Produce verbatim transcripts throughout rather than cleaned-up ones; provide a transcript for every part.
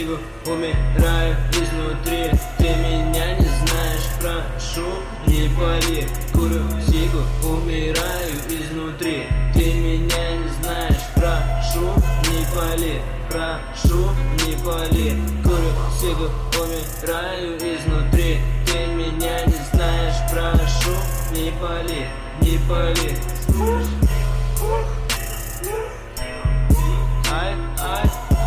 сигу, умираю изнутри. Ты меня не знаешь, прошу, не пали. Курю сигу, умираю изнутри. Ты меня не знаешь, прошу, не пали. Прошу, не пали. Курю сигу, умираю изнутри. Ты меня не знаешь, прошу, не пали, не пали. Ай, ай.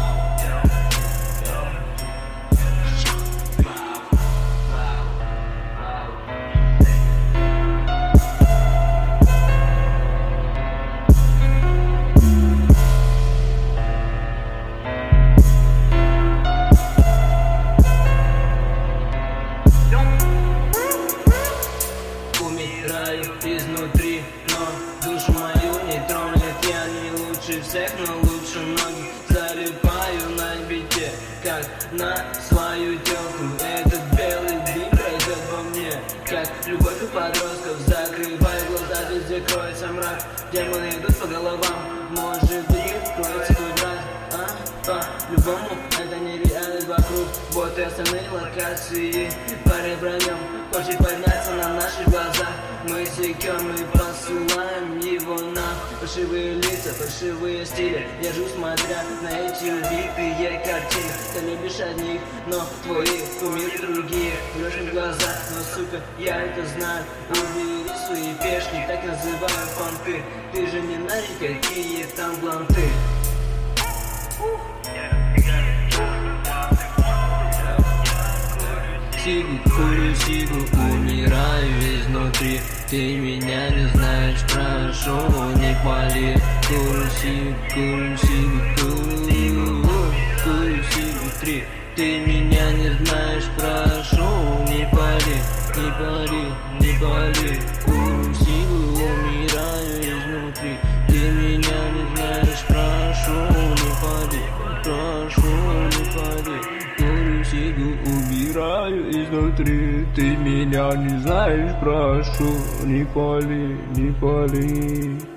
Умираю изнутри, но душу мою не тронет. Я не лучше всех, но лучше многих. Залипаю на бите, как на свою тёлку. Этот белый дым пройдет во мне, как любовь у подростков. Закрывай глаза, везде кроется мрак. Демоны идут по головам, может быть, кроется твой брат. А, по-любому, это нереально вокруг. Вот и остальные локации, парень бронем хочет подняться на наших глазах. Мы секем и посылаем его на фальшивые лица, фальшивые стили. Я жду, смотря на эти убитые картины. Ты любишь одних, но твои кумиры другие. Врешь в глаза, но, сука, я это знаю. Убери свои пешки, так называем фанты. Ты же не знаешь, какие там бланты. Сигу, курю сигу, умираю изнутри. Ты меня не знаешь, прошу, не пали. Курю сигу, курю сигу, курю, курю сигу три. Ты меня не знаешь, прошу, не пали, не пали, не пали. Курю сигу, умираю изнутри. Ты меня не знаешь, прошу, не пали, прошу, не пали. Курю сигу, убираю изнутри. Ты меня не знаешь, прошу, не пали, не пали.